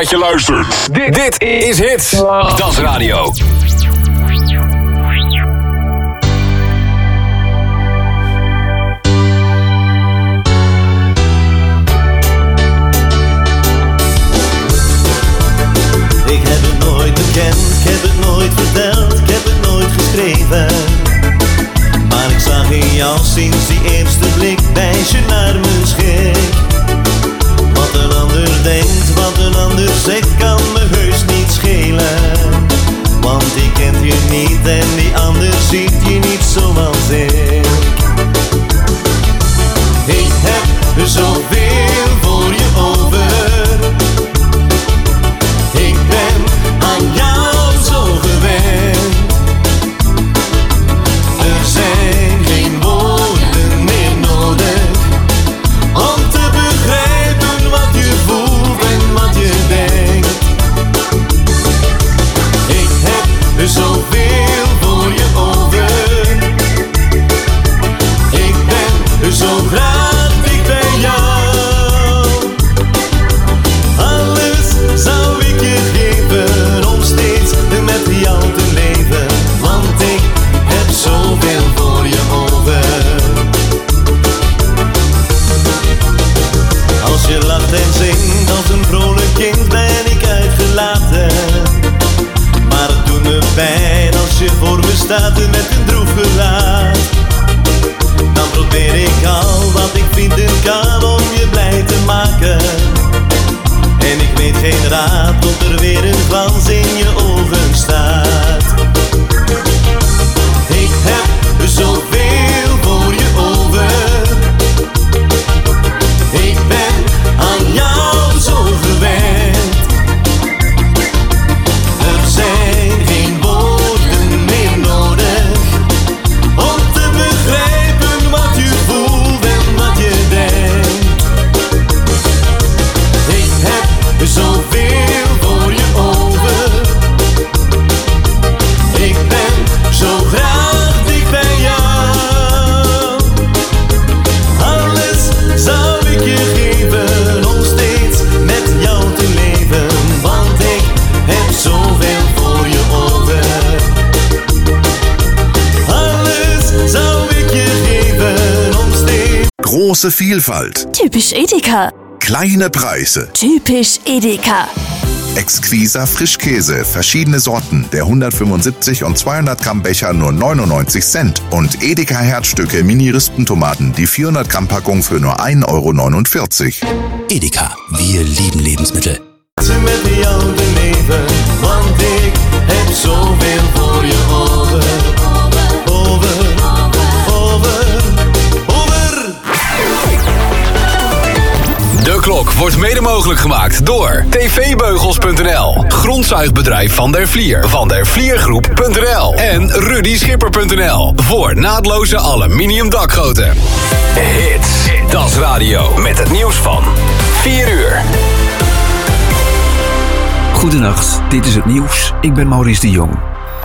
dat je luistert. Dit is Hits. Das Radio. Ik heb het nooit bekend, ik heb het nooit verteld, ik heb het nooit geschreven. Maar ik zag in jou sinds die eerste blik, wijs je naar mijn schrik. Wat een ander denkt, wat een ander zegt, kan me heus niet schelen. Want ik ken je niet en die ander ziet je niet zoals ik. Ik heb zoveel voor je over. Ik ben aan jou zo gewend. Er zijn geen woorden meer nodig om te begrijpen wat je voelt en wat je denkt. Ik heb zoveel voor je over. Ik ben zo graag dicht bij jou. Alles zou ik je geven om steeds met jou te leven. Want ik heb zoveel voor je over. Als je lacht en zingt als een vrolijk kind ben ik uitgelaten. Maar het doet me pijn als je voor me staat met een droef gelaat. Dan probeer ik al wat ik vinden kan om je blij te maken. En ik weet geen raad tot er weer een glans in je ogen staat. Ik heb zoveel voor je over. Ik ben aan jou zo gewend. Er zijn geen woorden meer nodig om te begrijpen wat je voelt en wat je denkt. Ik heb zoveel voor je over. Ik ben zo graag dicht bij jou. Alles zou ik je geven om steeds met jou te leven. Want ik heb zoveel voor je over. Alles zou ik je geven om steeds. Große Vielfalt. Typisch Edeka. Kleine Preise. Typisch Edeka. Exquiser Frischkäse, verschiedene Sorten, der 175 und 200 Gramm Becher nur 99 Cent und Edeka Herzstücke Mini-Rispentomaten, die 400 Gramm Packung für nur 1,49 €. Edeka, wir lieben Lebensmittel. Met jou te leven, want ik heb zoveel voor je over. Over, over, over. De klok wordt mede mogelijk gemaakt door tvbeugels.nl, grondzuigbedrijf Van der Vlier, vandervliergroep.nl en rudyschipper.nl voor naadloze aluminium dakgoten. Hits, Das Radio met het nieuws van 4 uur. Goedenacht, dit is het nieuws. Ik ben Maurice de Jong.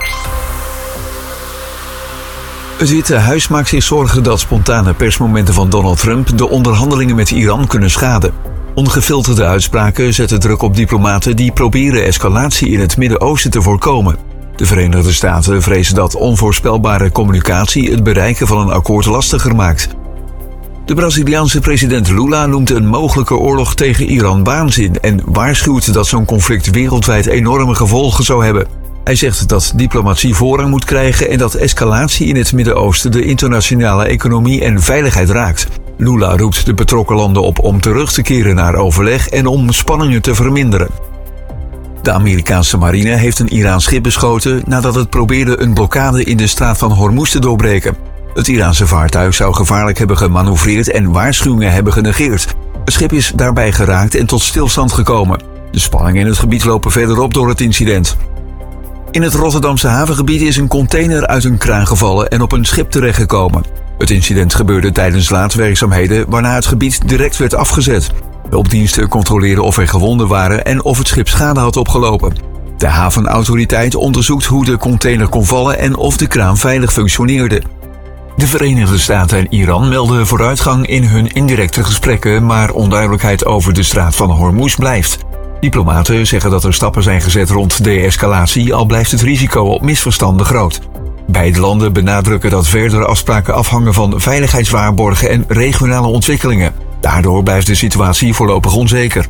Het Witte Huis maakt zich zorgen dat spontane persmomenten van Donald Trump de onderhandelingen met Iran kunnen schaden. Ongefilterde uitspraken zetten druk op diplomaten die proberen escalatie in het Midden-Oosten te voorkomen. De Verenigde Staten vrezen dat onvoorspelbare communicatie het bereiken van een akkoord lastiger maakt. De Braziliaanse president Lula noemt een mogelijke oorlog tegen Iran waanzin en waarschuwt dat zo'n conflict wereldwijd enorme gevolgen zou hebben. Hij zegt dat diplomatie voorrang moet krijgen en dat escalatie in het Midden-Oosten de internationale economie en veiligheid raakt. Lula roept de betrokken landen op om terug te keren naar overleg en om spanningen te verminderen. De Amerikaanse marine heeft een Iraans schip beschoten nadat het probeerde een blokkade in de straat van Hormuz te doorbreken. Het Iraanse vaartuig zou gevaarlijk hebben gemanoeuvreerd en waarschuwingen hebben genegeerd. Het schip is daarbij geraakt en tot stilstand gekomen. De spanningen in het gebied lopen verder op door het incident. In het Rotterdamse havengebied is een container uit een kraan gevallen en op een schip terechtgekomen. Het incident gebeurde tijdens laadwerkzaamheden, waarna het gebied direct werd afgezet. Hulpdiensten controleren of er gewonden waren en of het schip schade had opgelopen. De havenautoriteit onderzoekt hoe de container kon vallen en of de kraan veilig functioneerde. De Verenigde Staten en Iran melden vooruitgang in hun indirecte gesprekken, maar onduidelijkheid over de straat van Hormuz blijft. Diplomaten zeggen dat er stappen zijn gezet rond de-escalatie, al blijft het risico op misverstanden groot. Beide landen benadrukken dat verdere afspraken afhangen van veiligheidswaarborgen en regionale ontwikkelingen. Daardoor blijft de situatie voorlopig onzeker.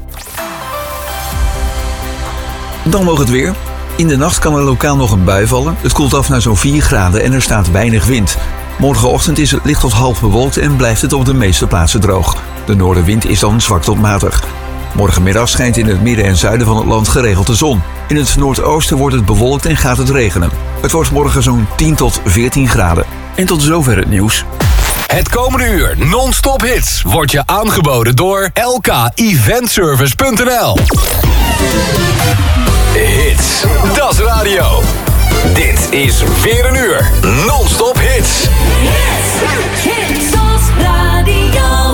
Dan nog het weer. In de nacht kan er lokaal nog een bui vallen. Het koelt af naar zo'n 4 graden en er staat weinig wind. Morgenochtend is het licht tot half bewolkt en blijft het op de meeste plaatsen droog. De noordenwind is dan zwak tot matig. Morgenmiddag schijnt in het midden en zuiden van het land geregeld de zon. In het noordoosten wordt het bewolkt en gaat het regenen. Het wordt morgen zo'n 10 tot 14 graden. En tot zover het nieuws. Het komende uur non-stop hits wordt je aangeboden door lkeventservice.nl. Hits, dat is radio. Dit is weer een uur non-stop hits. Hits als radio.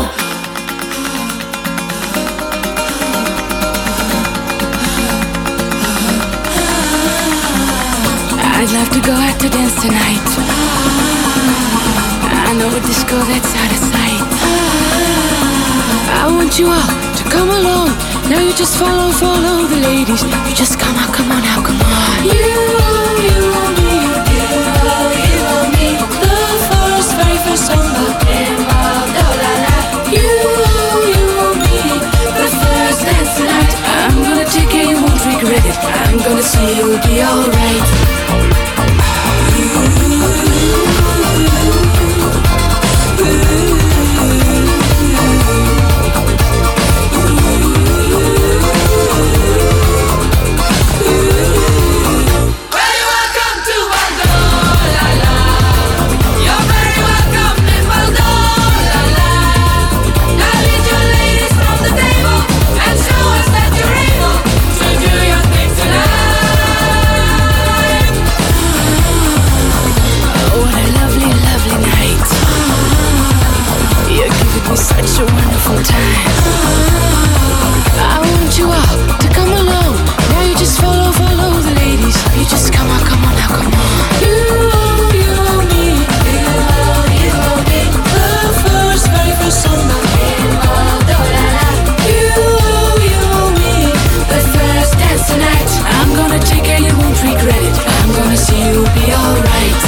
I'd love to go out to dance tonight. I know a disco that's out of sight. I want you all to come along. Now you just follow the ladies. You just come on now, come on. You and me, the very first song that came out. You and me, the first dance tonight. I'm gonna take it, you won't regret it. I'm gonna say you'll be alright. Such a wonderful time. I want you all to come along. Now you just follow the ladies. You just come on now, come on. You and me, the very first song that came out. You and me, the first dance tonight. I'm gonna take it, you won't regret it. I'm gonna see you'll be alright.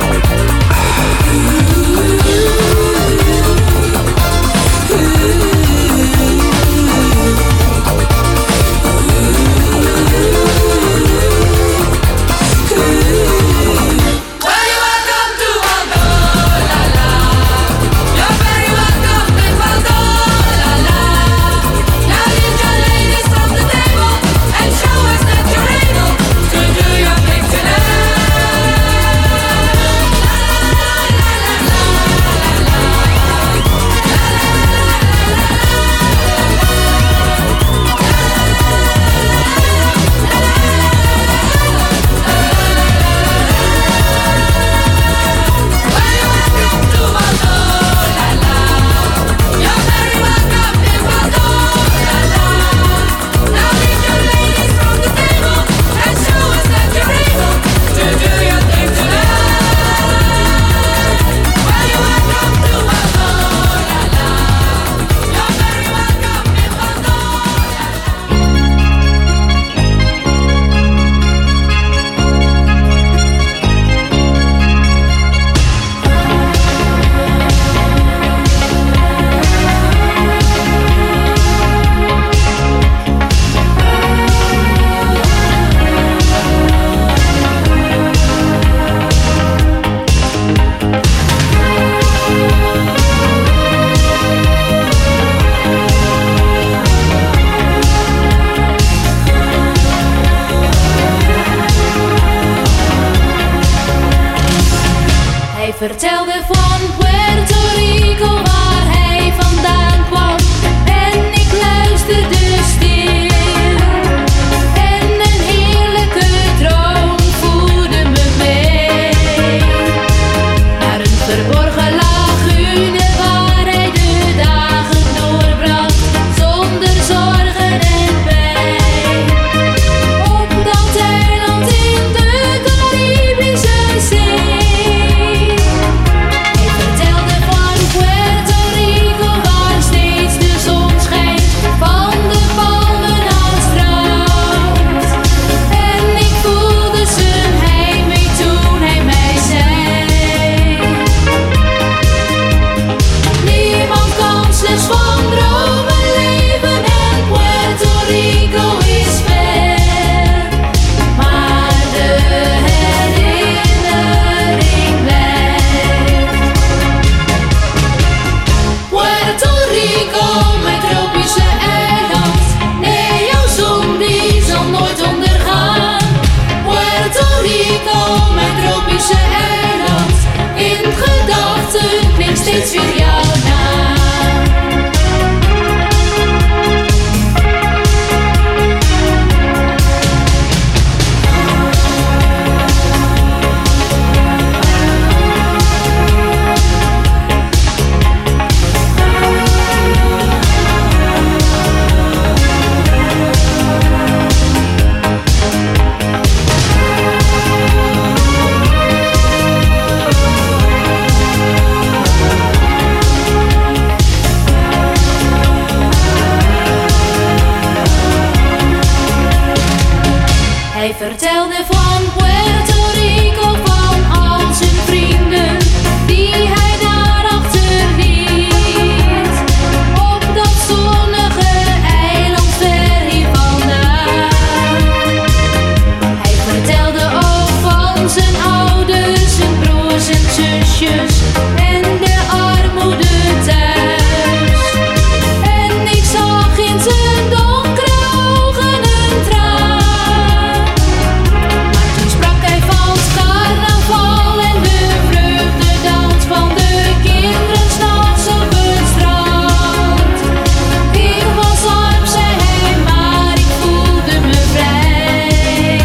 Vertelde van Puerto Rico waar hij vandaan kwam. En ik luisterde stil. En een heerlijke droom voerde me mee. Naar een verborgen lagune waar hij de dagen doorbracht. Zonder zorgen en pijn. Op dat eiland in de Caribische Zee. Vertel Boze eiland, in gedachten klinkt steeds weer jouw naam. Hij vertelde van Puerto Rico, van al zijn vrienden die hij daar achterliet. Op dat zonnige eiland ver hier vandaan. Hij vertelde ook van zijn ouders, zijn broers en zusjes en de armoede thuis. En ik zag in zijn donkere ogen een traan. Carnaval en de vreugdedans van de kinderen 's nachts op het strand. Ik was arm, zei hij, maar ik voelde me vrij.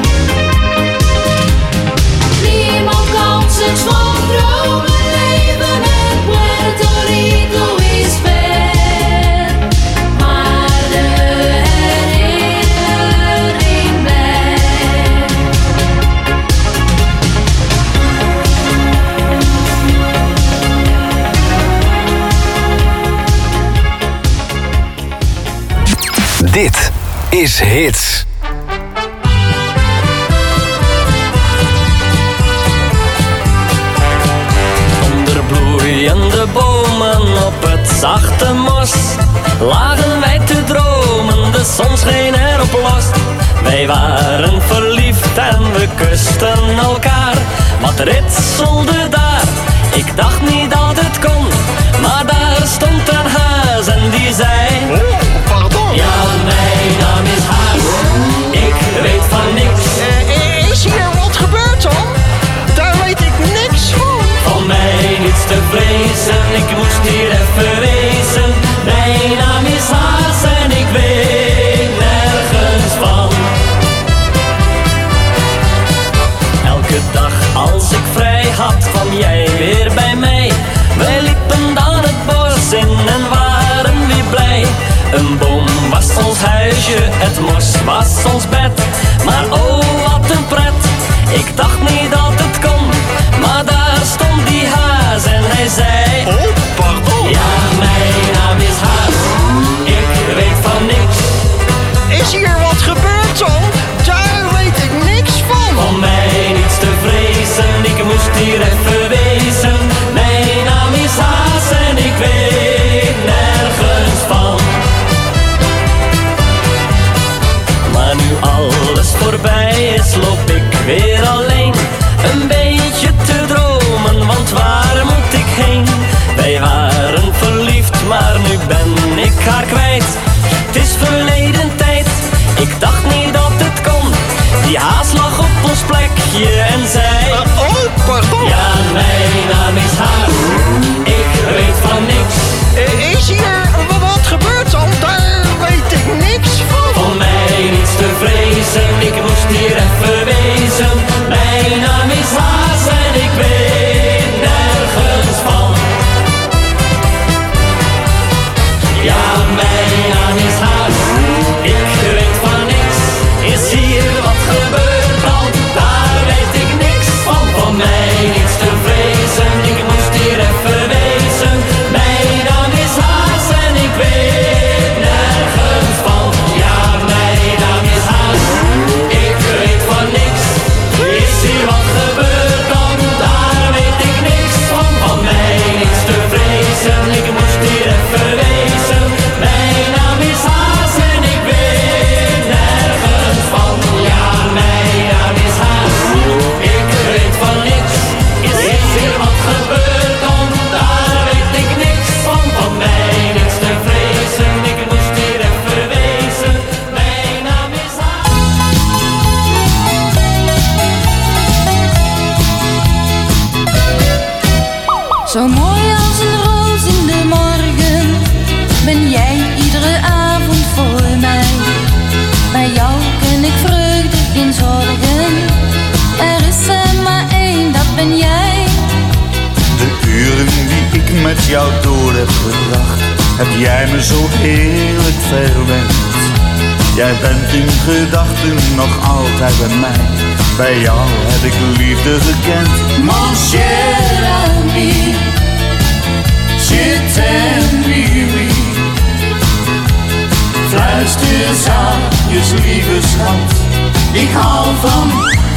Niemand kan zich van dromen leven en Puerto Rico is ver, maar de herinnering blijft. Dit is Hits. Onder bloeiende bomen op het zachte mos lagen wij te dromen, de zon scheen erop los. Wij waren verliefd en we kusten elkaar. Wat ritselde daar, ik dacht niet dat het kon, maar daar stond een haas en die zei: ja, mijn naam is Haas, ik weet van niks. Is hier wat gebeurd dan? Daar weet ik niks van. Van mij niets te vrezen, ik moest hier even wezen. Mijn naam is Haas en ik weet nergens van. Elke dag als ik vrij had, kwam jij weer bij mij. Wij liepen dan het bos in en waren weer blij. Een boom was ons huisje, het mos was ons bed. Maar oh, wat een pret, ik dacht niet dat het kon. Maar daar stond die haas en hij zei: oh, pardon. Ja, mijn naam is Haas, ik weet van niks. Is hier wat gebeurd dan? Daar weet ik niks van. Van mij niets te vrezen, ik moest hier even wezen. Mijn naam is Haas en ik weet nergens van. Maar nu alles voorbij is, loop ik weer alleen. Een beetje te dromen, want waar moet ik heen? Wij waren verliefd, maar nu ben ik haar kwijt. Het is verleden tijd, ik dacht niet dat het kon. Die haas lag op ons plekje en zei: oh, pardon. Ja, mijn naam is Haas, ik weet van niks. Is hier wat gebeurd dan? Daar weet ik niks van. Van mij niets te vrezen, ik moest hier even wezen. Mijn naam is Haas en ik weet nergens van. Ja, mijn naam is Haas, ik weet van niks. Is hier wat gebeurd dan? Daar weet ik niks van. Van mij niets te vrezen, ik moest hier even wezen. Mijn naam is Haas en ik weet nergens van. Ja, mijn naam is Haas, ik weet van niks. Is hier wat gebeurd dan? Daar weet ik niks van. Van mij niets te vrezen, ik moest hier even wezen. Mijn naam is Haas en ik weet nergens van. Ja, mijn naam is Haas, ik weet van niks. Zo mooi als een roos in de morgen ben jij iedere avond voor mij. Bij jou ken ik vreugde, geen zorgen. Er is er maar één, dat ben jij. De uren die ik met jou door heb gebracht, heb jij me zo heerlijk verwend. Jij bent in gedachten nog altijd bij mij. Bij jou heb ik liefde gekend. Mon cher ami, je t'aime, oui, oui. Fluister zachtjes, lieve schat, ik hou van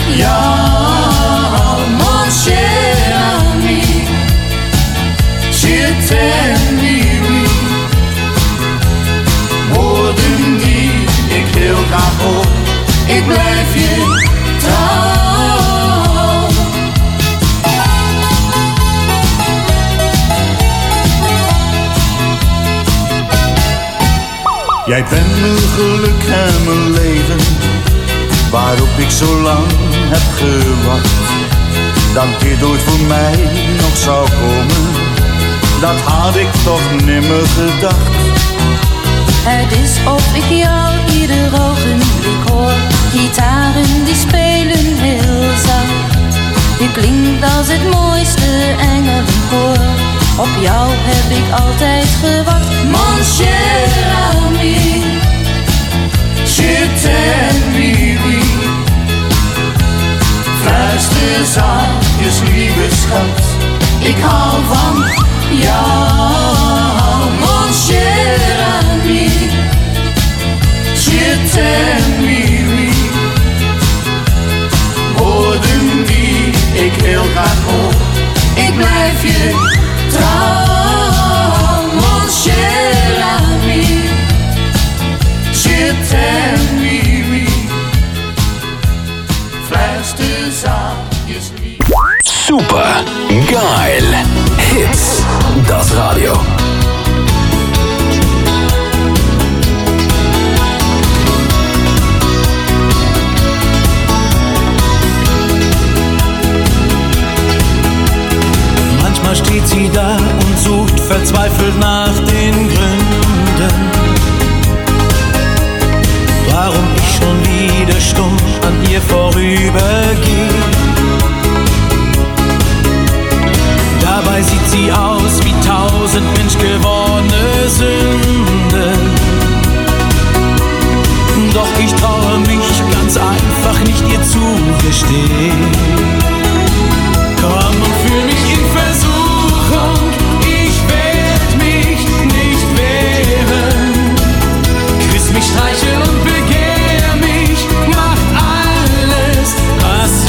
jou. Mon cher ami, je t'aime, oui, oui. Woorden die ik heel graag hoor, ik blijf je trouw. Jij bent mijn geluk en mijn leven, waarop ik zo lang heb gewacht. Dat dit ooit voor mij nog zou komen, dat had ik toch nimmer gedacht. Het is of ik jou ieder ogenblik hoor. Gitaren die spelen heel zacht. Je klinkt als het mooiste engelenkoor. Op jou heb ik altijd gewacht. Mon cher ami, je t'aime, oui, oui. Fluister zachtjes, lieve schat, ik hou van jou. Mon cher ami, je t'aime, oui, oui. Woorden die ik heel graag hoor, ik blijf je trouw. Mon cher ami, je t'aime, oui, oui. Fluister zachtjes, lief. Super geil. Hits. Das Radio. Manchmal steht sie da und sucht verzweifelt nach den Gründen, warum ich schon wieder stumm an ihr vorübergehe. Dabei sieht sie aus wie 1000 menschgewordene Sünden. Doch ich traue mich ganz einfach nicht ihr zugestehen. Komm und fühl mich in Versuchung, ich werd mich nicht wehren. Küss mich, streichel und begehr mich, mach alles, was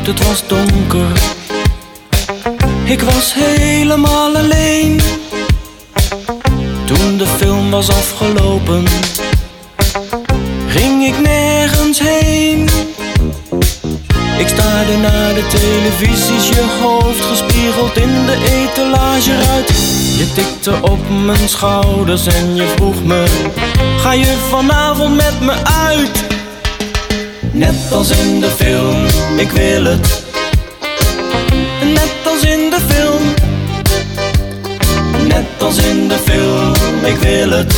het was donker. Ik was helemaal alleen. Toen de film was afgelopen, ging ik nergens heen. Ik staarde naar de televisies, je hoofd gespiegeld in de etalageruit. Je tikte op mijn schouders en je vroeg me: ga je vanavond met me uit? Net als in de film, ik wil het. Net als in de film. Net als in de film, ik wil het.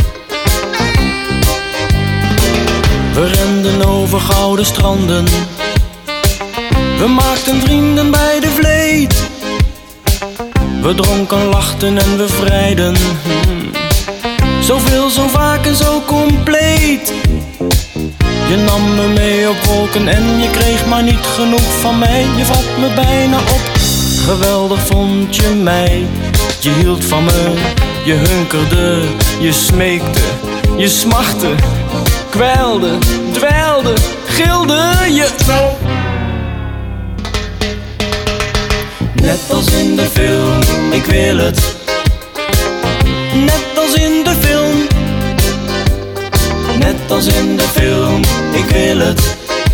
We renden over gouden stranden. We maakten vrienden bij de vleet. We dronken, lachten en we vrijden. Zoveel, zo vaak en zo compleet. Je nam me mee op wolken en je kreeg maar niet genoeg van mij. Je vat me bijna op, geweldig vond je mij. Je hield van me, je hunkerde, je smeekte, je smachtte, kwijlde, dweilde, gilde je. Net als in de film, ik wil het. Net als in de film. Net als in de film, ik wil het.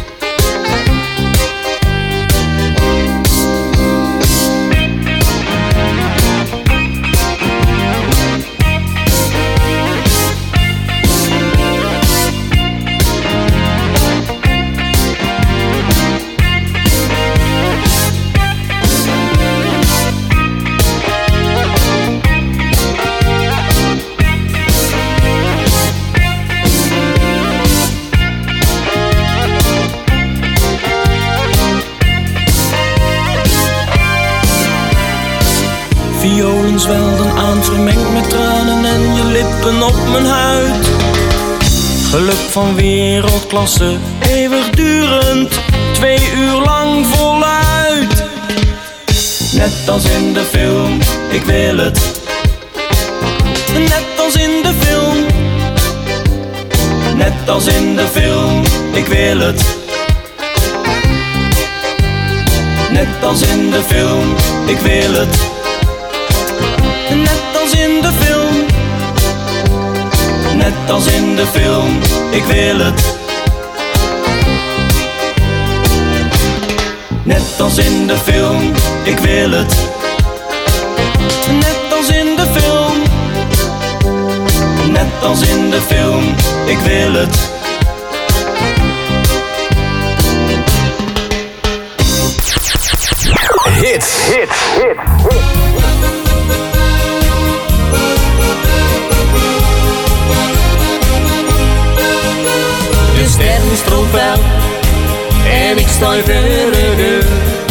Violen zwelden aan, vermengd met tranen en je lippen op mijn huid. Geluk van wereldklasse, eeuwigdurend, 2 uur lang voluit. Net als in de film, ik wil het. Net als in de film. Net als in de film, ik wil het. Net als in de film, ik wil het. Net als in de film. Net als in de film, ik wil het. Net als in de film, ik wil het. Net als in de film. Net als in de film, ik wil het. Hits. De sterren stroomt wel en ik sta verder.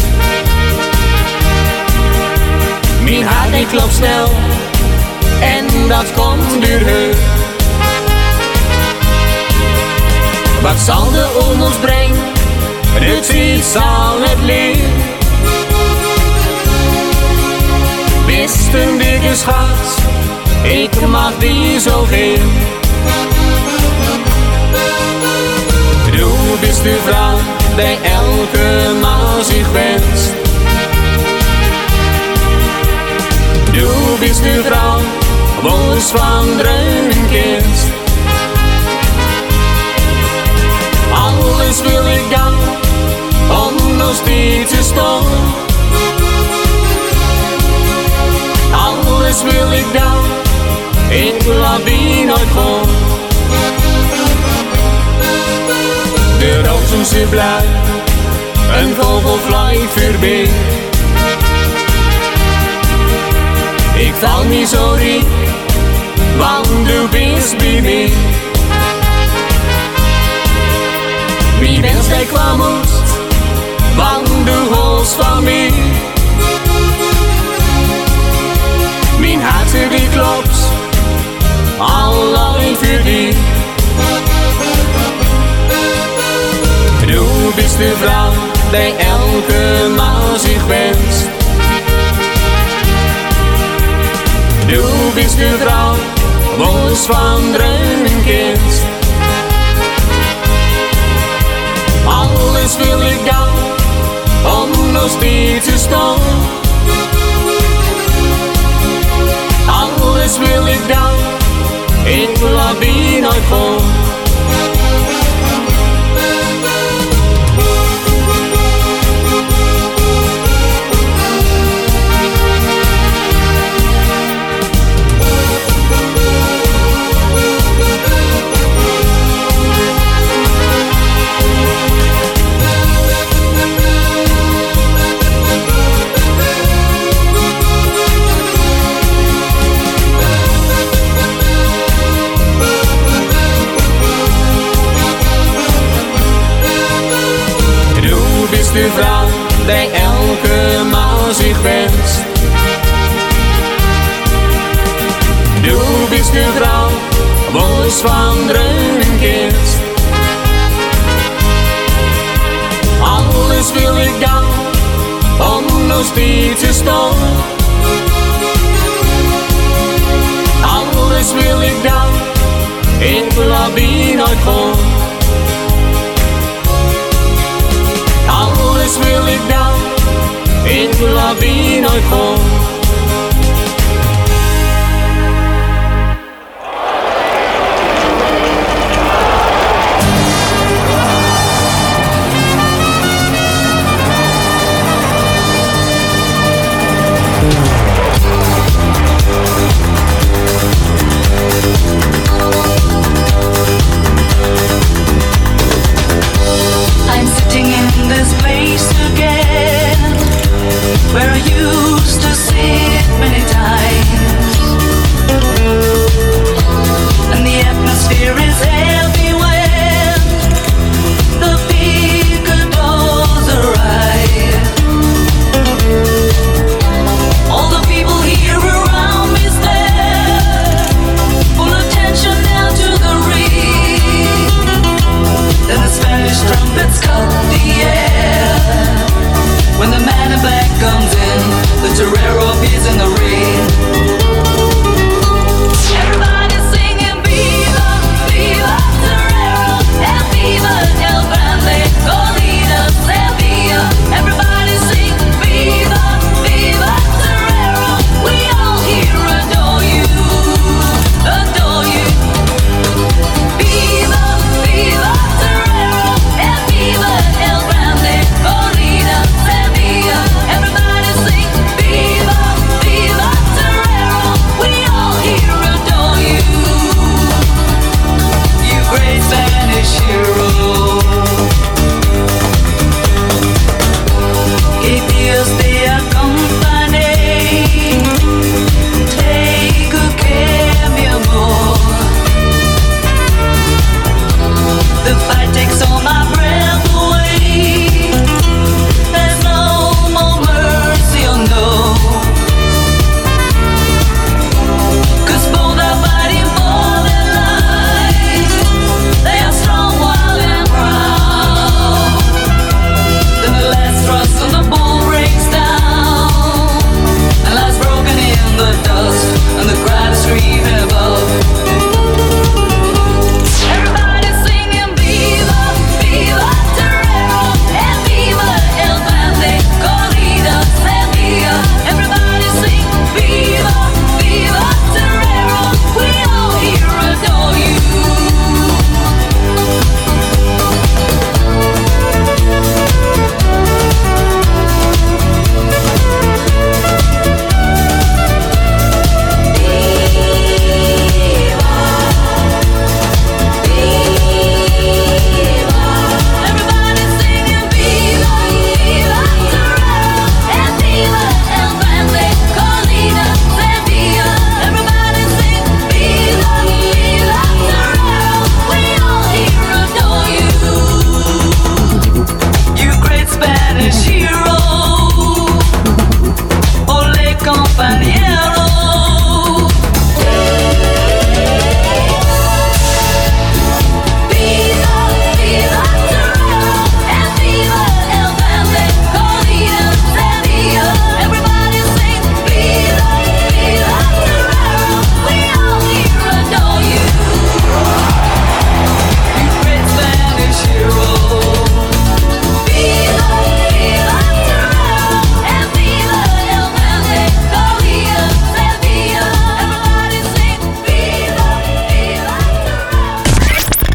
Mijn hart die klopt snel en dat komt door haar. Wat zal de ondanks brengen? Het ziet zal het leer. Bist een dikke schat, ik mag die zo geen. Du bist de vrouw die elke man zich wenst. Du bist de vrouw, woens van dreun kent. Alles wil ik dan, om nog steeds te staan. Alles wil ik dan, ik laat die nooit gaan. De rozen zijn blij, een vogel vliegt voorbij. Ik val niet zo diep, want du bist bij mij. Wie wens jij kwam moest, want du holst van mij. Mijn hart die klopt, alleen voor die. Du bist de vrouw die elke man zich wenst. Du bist de vrouw, woens van dreun kent. Alles wil ik dan, nog steeds te staan. Alles wil ik dan, ik laat die nooit gaan. De vrouw die elke maal zich wenst. Du bist de vrouw, wo's van dreunen kist. Alles wil ik dan, om nog steeds te staan. Alles wil ik dan, ik laat die nooit gaan. Alles wil ik dan, ik laat die nooit gaan. I'm sitting in this place again, where I used to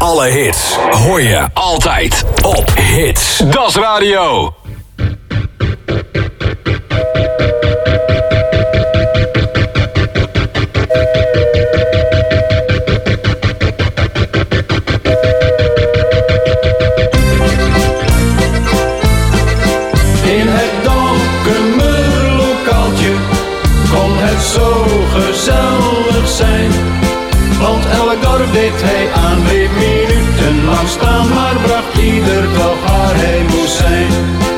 Alle hits hoor je altijd op Hits. Das Radio. In het donkere lokaaltje kon het zo gezellig zijn. Want elk dorp deed hij aan, bleef minutenlang staan, maar bracht ieder toch waar hij moest zijn.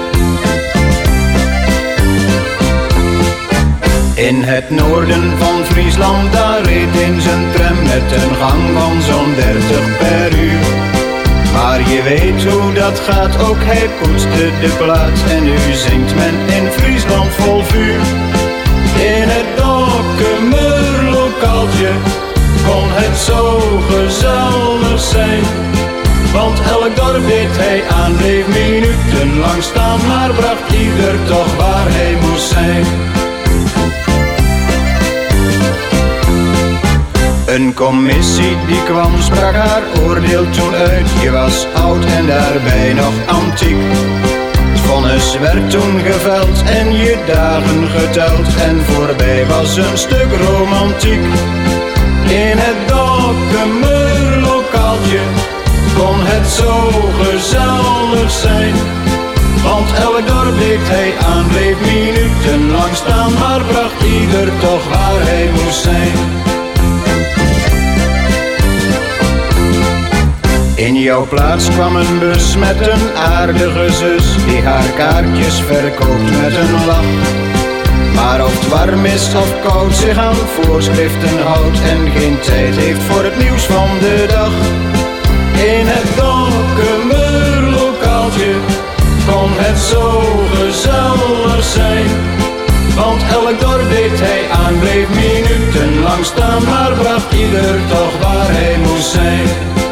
In het noorden van Friesland, daar reed in zijn tram met een gang van zo'n 30 per uur. Maar je weet hoe dat gaat, ook hij poetste de plaat en nu zingt men in Friesland vol vuur. In het donkere lokaaltje kon het zo gezellig zijn. Want elk dorp deed hij aan, bleef minutenlang staan, maar bracht ieder toch waar hij moest zijn. Een commissie die kwam, sprak haar oordeel toen uit. Je was oud en daarbij nog antiek. Het vonnis werd toen geveld en je dagen geteld. En voorbij was een stuk romantiek. In het donkere lokaaltje kon het zo gezellig zijn. Want elk dorp deed hij aan, bleef minutenlang staan, maar bracht ieder toch waar hij moest zijn. In jouw plaats kwam een bus met een aardige zus, die haar kaartjes verkoopt met een lach. Maar of het warm is of koud, zich aan voorschriften houdt en geen tijd heeft voor het nieuws van de dag. In het donkere lokaaltje kon het zo gezellig zijn. Want elk dorp deed hij aan, bleef minutenlang staan, maar bracht ieder toch waar hij moest zijn.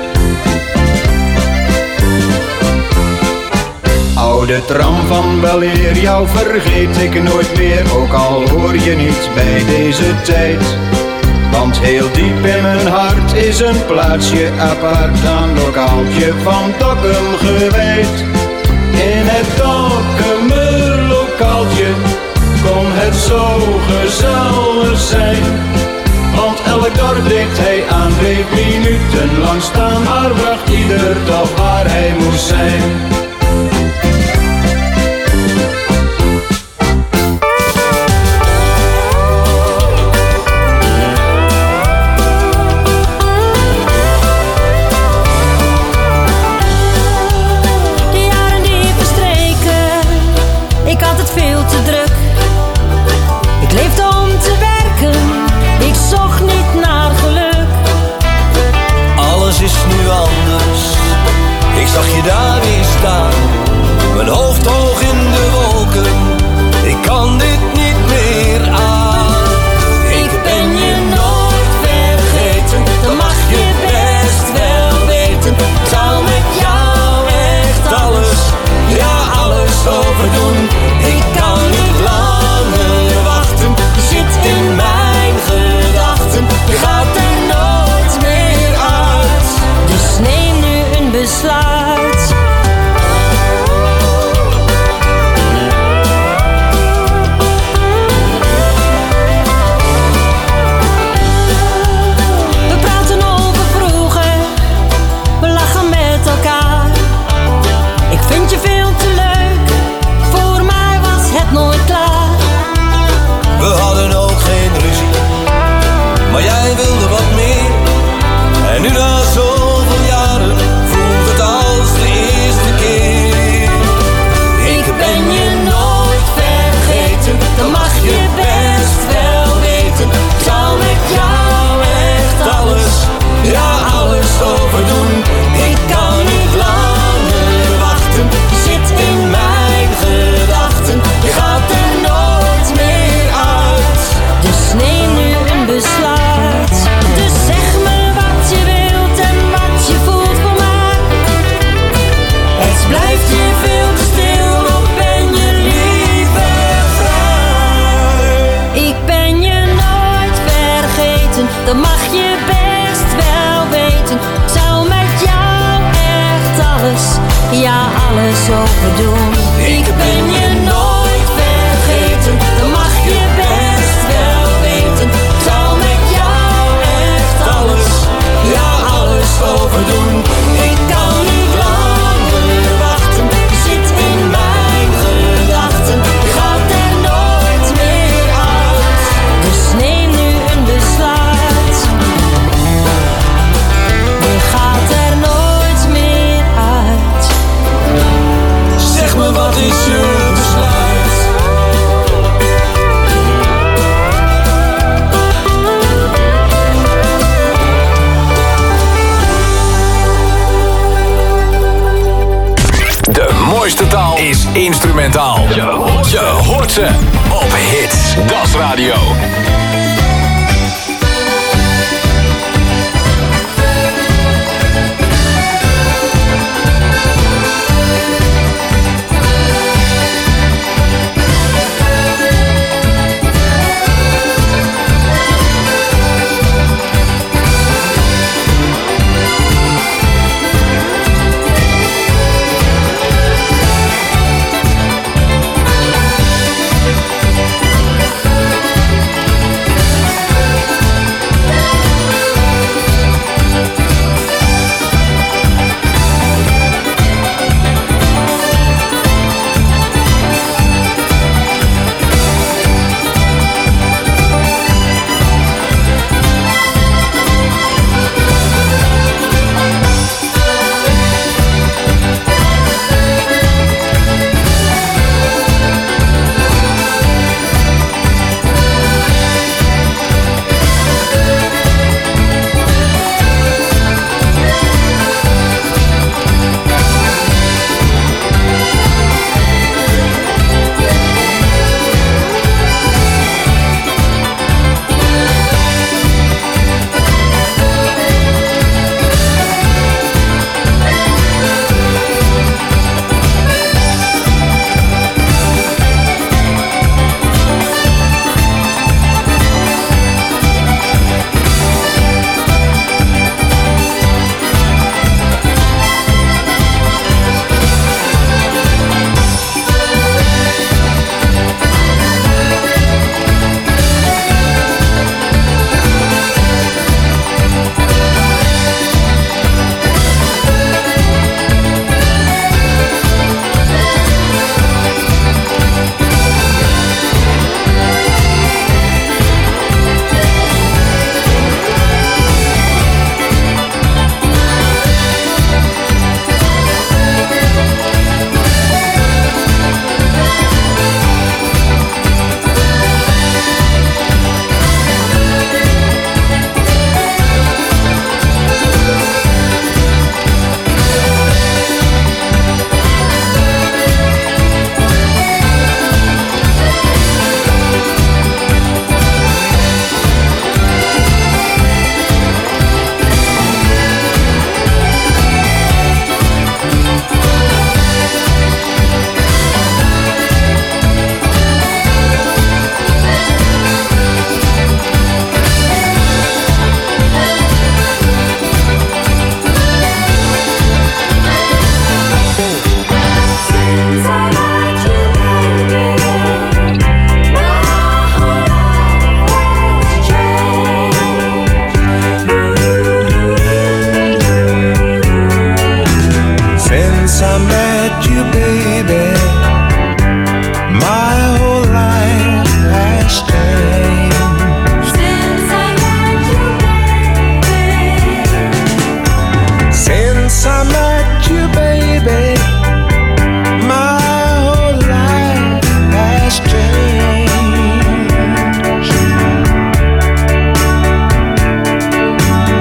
Oude tram van weleer, jou vergeet ik nooit meer, ook al hoor je niet bij deze tijd. Want heel diep in mijn hart is een plaatsje apart, aan lokaaltje van Dokkum gewijd. In het donkere lokaaltje kon het zo gezellig zijn. Want elk dorp deed hij aan, bleef minutenlang staan, maar bracht ieder toch waar hij moest zijn. Is nu anders, ik zag je daar weer staan. over doen. Ik ben je nooit vergeten, dat mag je best wel weten. Ik zal met jou echt alles, ja alles overdoen. Ik kan niet langer wachten, je zit in mijn gedachten. Je gaat er nooit meer uit, dus neem nu een besluit. Je gaat er nooit meer uit. Zeg me, wat is je besluit? De mooiste taal is instrumentaal. Je hoort ze op Hits. Das Radio.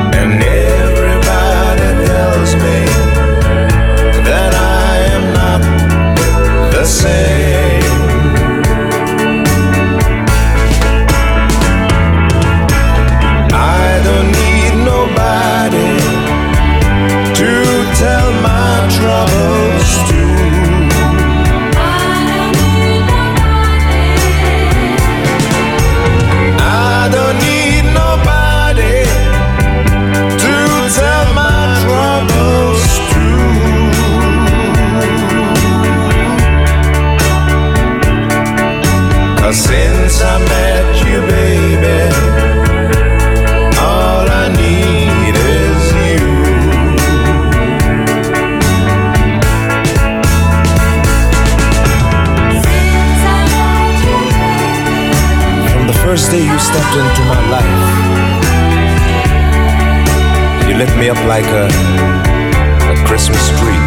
Not stepped into my life. You lit me up like a Christmas tree.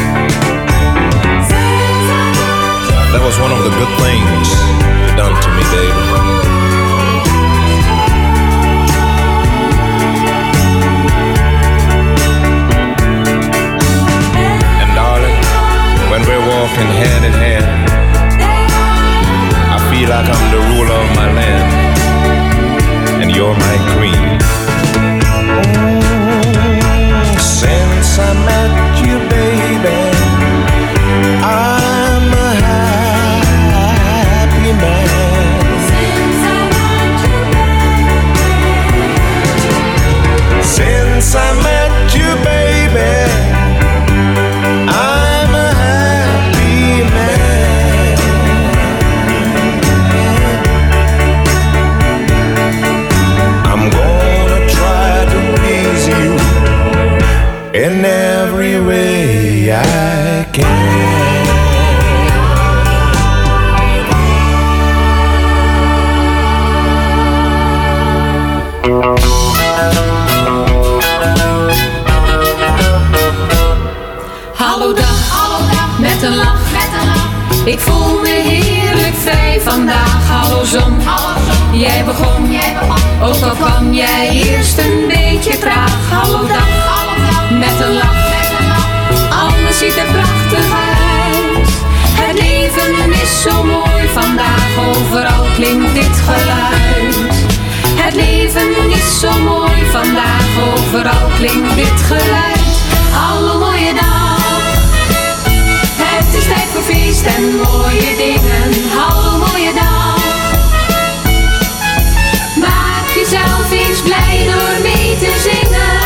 That was one of the good things you done to me, baby. And darling, when we're walking hand in hand, I feel like I'm the ruler of my land, and you're my queen. Since I met you, baby, I'm a happy man. Since I met you, baby. Since I met you, baby, I'm a happy man. I'm gonna try to please you in every way I can. Hallo dag, met een lach. Ik voel me heerlijk vrij vandaag. Hallo zon, jij begon. Ook al kwam jij eerst een beetje traag. Hallo dag, met een lach. Alles ziet er prachtig uit. Het leven is zo mooi vandaag. Overal klinkt dit geluid. Het leven is zo mooi vandaag. Overal klinkt dit geluid. Hallo mooie dag. Het is tijd voor feest en mooie dingen. Hallo mooie dag. Maak jezelf eens blij door mee te zingen.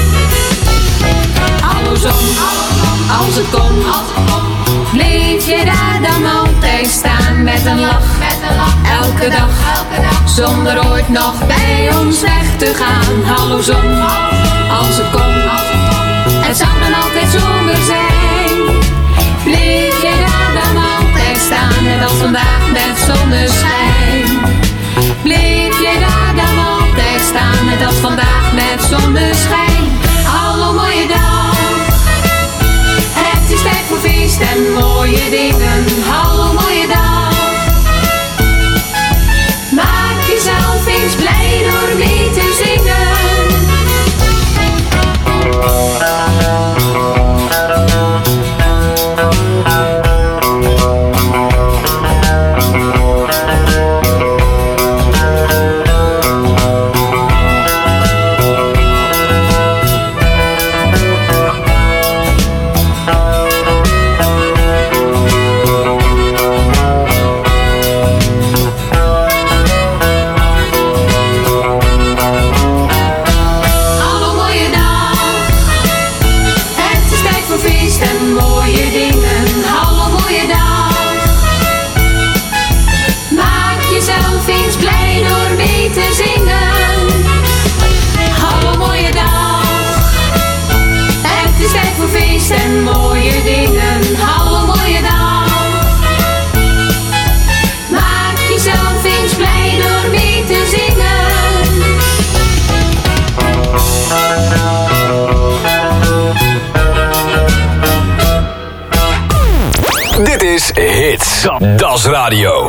Hallo zon, als het kon, bleef je daar dan altijd staan met een lach. Elke dag, zonder ooit nog bij ons weg te gaan. Hallo zon, als het kon, het zou dan altijd zomer zijn. Bleef je daar dan altijd staan, net als vandaag met zonneschijn. Bleef je daar dan altijd staan, net als vandaag met zonneschijn. Hallo mooie dag. Het is tijd voor feest en mooie dingen. Hallo mooie dag. Maak jezelf eens blij door mee te zingen. En mooie dingen, hallo mooie dag. Maak jezelf eens blij door mee te zingen. Dit is Hits. Das Radio.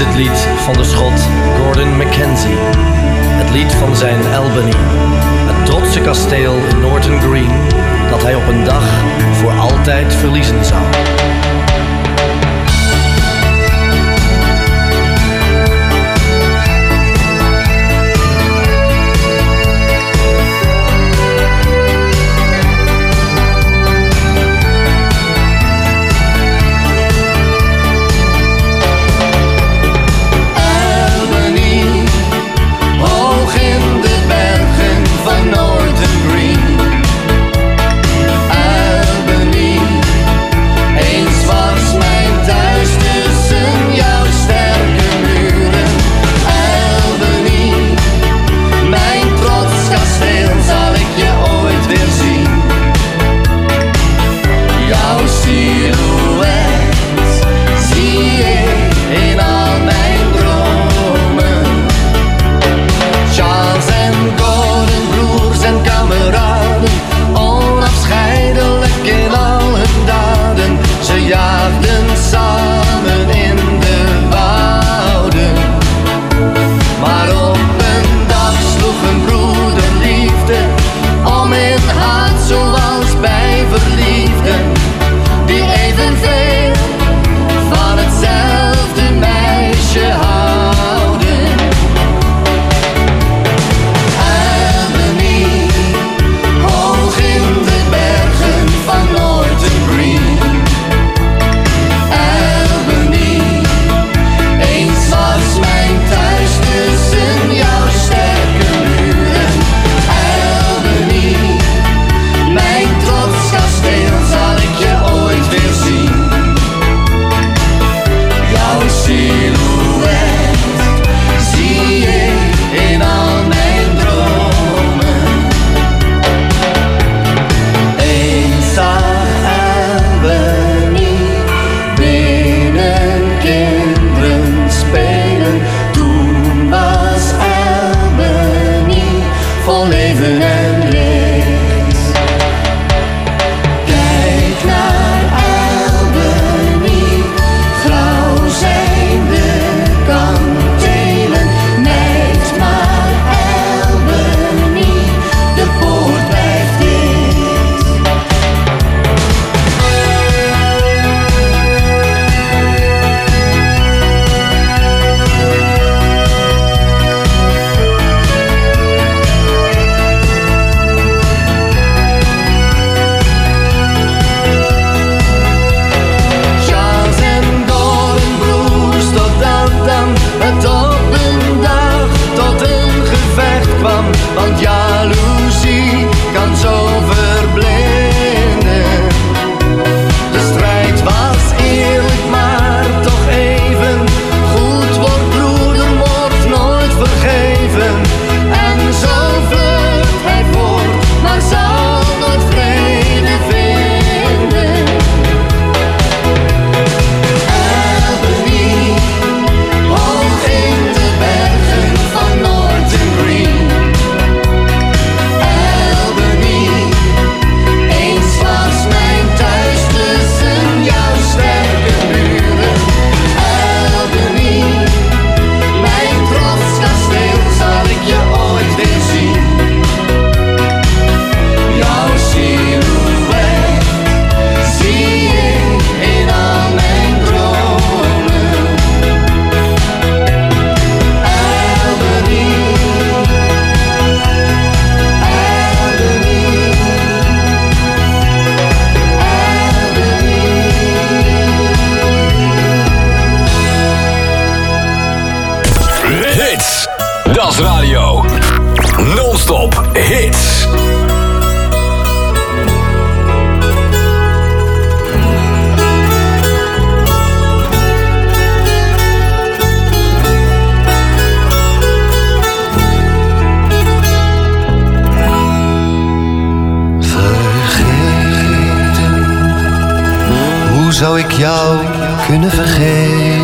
het lied van de Schot Gordon Mackenzie. Het lied van zijn Albany. Het trotse kasteel in Norton Green dat hij op een dag voor altijd verliezen zou. Das Radio. Non-stop hits. Hoe zou ik jou kunnen vergeten?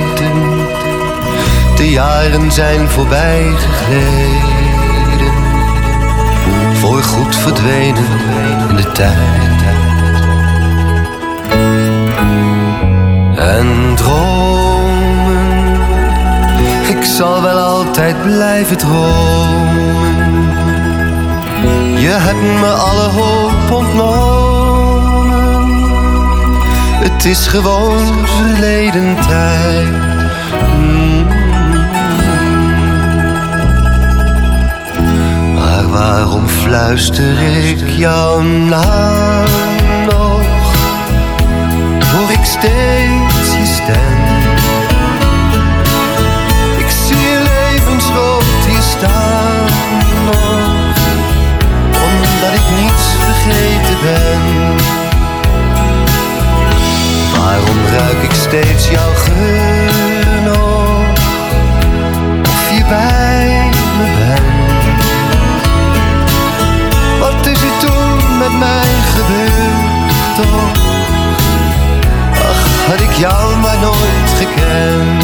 De jaren zijn voorbij gegleden, voorgoed verdwenen in de tijd. En dromen Ik zal wel altijd blijven dromen. Je hebt me alle hoop ontnomen. Het is gewoon verleden tijd. Maar waarom fluister ik jouw naam nog? Hoor ik steeds je stem. Ik zie je levensrood hier staan nog, omdat ik niets vergeten ben. Waarom ruik ik steeds jouw geur nog? Of je bij me bent? Wat is er toen met mij gebeurd toch? Ach, had ik jou maar nooit gekend.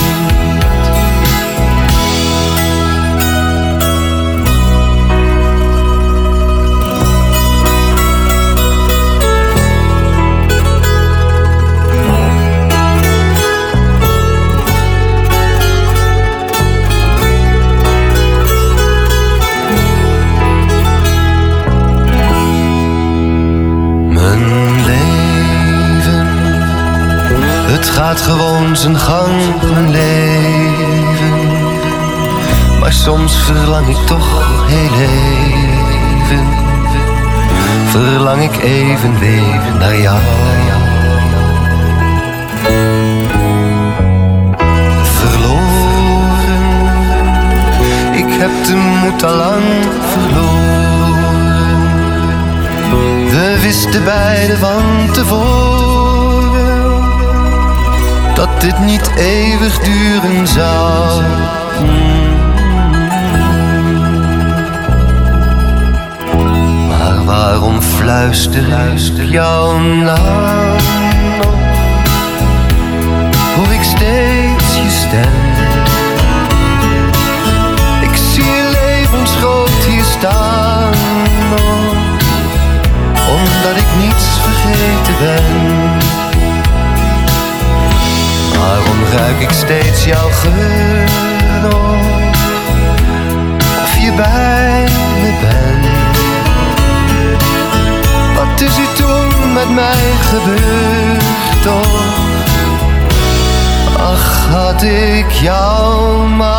Het gaat gewoon zijn gang, mijn leven. Maar soms verlang ik toch heel even. Verlang ik even weer naar jou. Verloren, ik heb de moed al lang verloren. We wisten beiden van tevoren dat dit niet eeuwig duren zou. Maar waarom fluister ik jouw naam nog? Hoor ik steeds je stem. Ik zie je levensgroot hier staan nog, omdat ik niets vergeten ben. Waarom ruik ik steeds jouw geur nog? Of je bij me bent? Wat is er toen met mij gebeurd toch? Ach, had ik jou maar